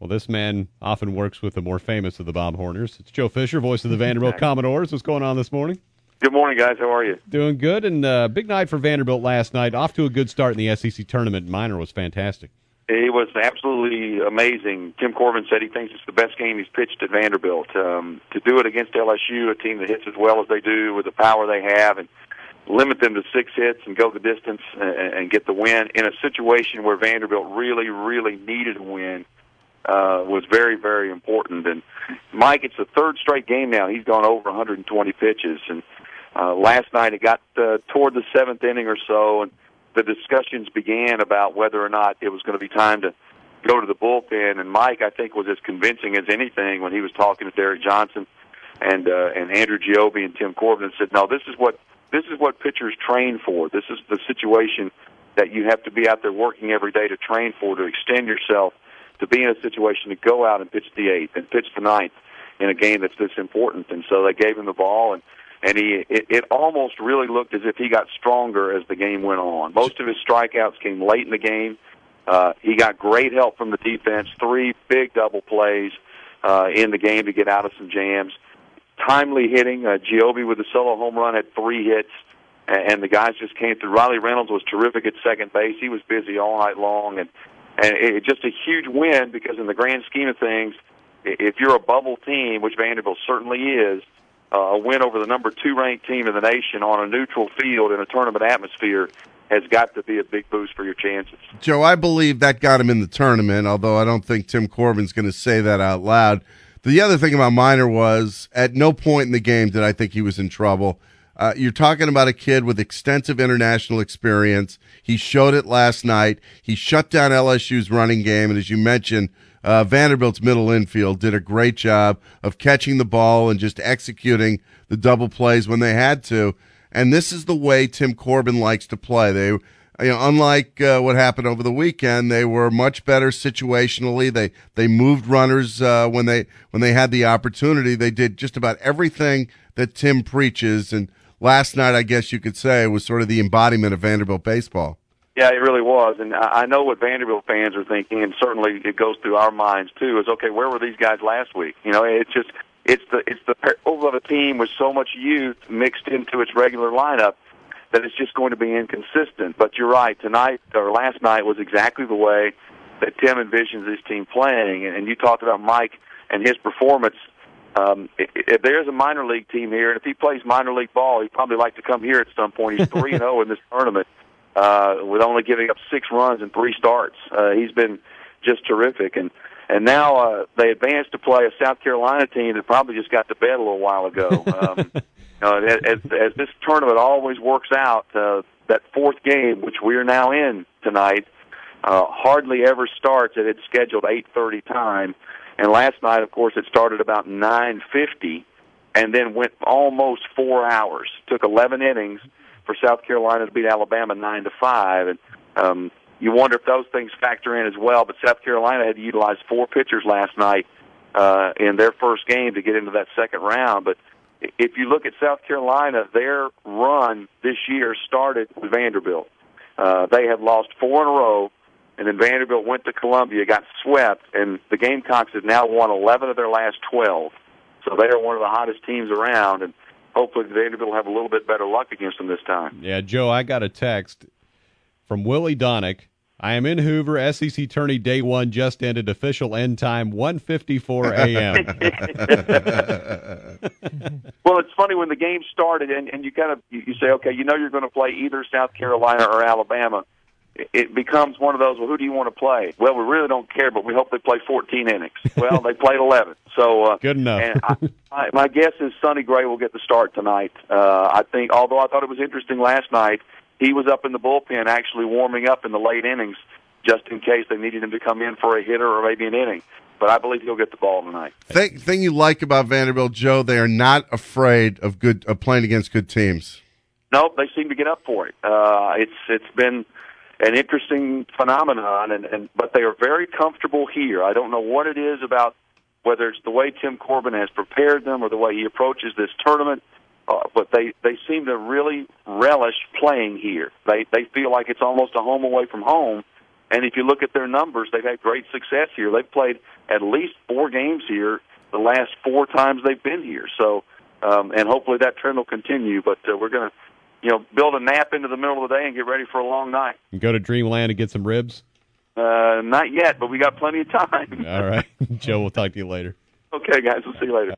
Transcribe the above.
Well, this man often works with the more famous of the Bob Horners. It's Joe Fisher, voice of the Vanderbilt Commodores. What's going on this morning? Good morning, guys. How are you? Doing good, and big night for Vanderbilt last night. Off to a good start in the SEC tournament. Minor was fantastic. It was absolutely amazing. Tim Corbin said he thinks it's the best game he's pitched at Vanderbilt. To do it against LSU, a team that hits as well as they do with the power they have, and limit them to 6 hits and go the distance and get the win in a situation where Vanderbilt really, really needed a win was very, very important. And Mike, it's the third straight game now. He's gone over 120 pitches. And last night it got toward the 7th inning or so, and the discussions began about whether or not it was going to be time to go to the bullpen. And Mike, I think, was as convincing as anything when he was talking to Derek Johnson and Andrew Giobbe and Tim Corbin, and said, "No, this is what pitchers train for. This is the situation that you have to be out there working every day to train for, to extend yourself, to be in a situation to go out and pitch the 8th and pitch the 9th in a game that's this important." And so they gave him the ball, and it almost really looked as if he got stronger as the game went on. Most of his strikeouts came late in the game. He got great help from the defense, 3 big double plays in the game to get out of some jams. Timely hitting. Giobbe with the solo home run had 3 hits, and the guys just came through. Riley Reynolds was terrific at second base. He was busy all night long, and it just a huge win because in the grand scheme of things, if you're a bubble team, which Vanderbilt certainly is, a win over the number 2 ranked team in the nation on a neutral field in a tournament atmosphere has got to be a big boost for your chances. Joe, I believe that got him in the tournament, although I don't think Tim Corbin's going to say that out loud. The other thing about Minor was at no point in the game did I think he was in trouble. You're talking about a kid with extensive international experience. He showed it last night. He shut down LSU's running game, and as you mentioned, Vanderbilt's middle infield did a great job of catching the ball and just executing the double plays when they had to. And this is the way Tim Corbin likes to play. They, unlike what happened over the weekend, they were much better situationally. They moved runners when they had the opportunity. They did just about everything that Tim preaches. And last night, I guess you could say, was sort of the embodiment of Vanderbilt baseball. Yeah, it really was, and I know what Vanderbilt fans are thinking, and certainly it goes through our minds too. Is okay, where were these guys last week? It's the peril of a team with so much youth mixed into its regular lineup that it's just going to be inconsistent. But you're right, tonight or last night was exactly the way that Tim envisions his team playing. And you talked about Mike and his performance. If there's a minor league team here, and if he plays minor league ball, he'd probably like to come here at some point. He's 3-0 in this tournament. With only giving up 6 runs in 3 starts. He's been just terrific. And now they advanced to play a South Carolina team that probably just got to bed a little while ago. As this tournament always works out, that 4th game, which we are now in tonight, hardly ever starts at its scheduled 8:30 time. And last night, of course, it started about 9:50 and then went almost 4 hours. Took 11 innings for South Carolina to beat Alabama 9-5, and you wonder if those things factor in as well. But South Carolina had to utilize 4 pitchers last night in their first game to get into that second round. But if you look at South Carolina, their run this year started with Vanderbilt. They had lost 4 in a row, and then Vanderbilt went to Columbia, got swept, and the Gamecocks have now won 11 of their last 12. So they are one of the hottest teams around, and hopefully Vanderbilt will have a little bit better luck against them this time. Yeah, Joe, I got a text from Willie Donick. I am in Hoover. SEC Tourney Day 1 just ended. Official end time, 1:54 a.m. Well, it's funny when the game started, and you say, okay, you're going to play either South Carolina or Alabama. It becomes one of those, well, who do you want to play? Well, we really don't care, but we hope they play 14 innings. Well, they played 11. So good enough. And my guess is Sonny Gray will get the start tonight. I think, although I thought it was interesting last night, he was up in the bullpen actually warming up in the late innings just in case they needed him to come in for a hitter or maybe an inning. But I believe he'll get the ball tonight. Thing you like about Vanderbilt, Joe, they are not afraid of playing against good teams. No, they seem to get up for it. It's been an interesting phenomenon, but they are very comfortable here. I don't know what it is about, whether it's the way Tim Corbin has prepared them or the way he approaches this tournament, but they seem to really relish playing here. They feel like it's almost a home away from home, And if you look at their numbers, they've had great success here. They've played at least 4 games here the last 4 times they've been here. So, and hopefully that trend will continue. But we're going to, build a nap into the middle of the day and get ready for a long night. And go to Dreamland and get some ribs? Not yet, but we got plenty of time. All right. Joe, we'll talk to you later. Okay, guys. We'll see you later.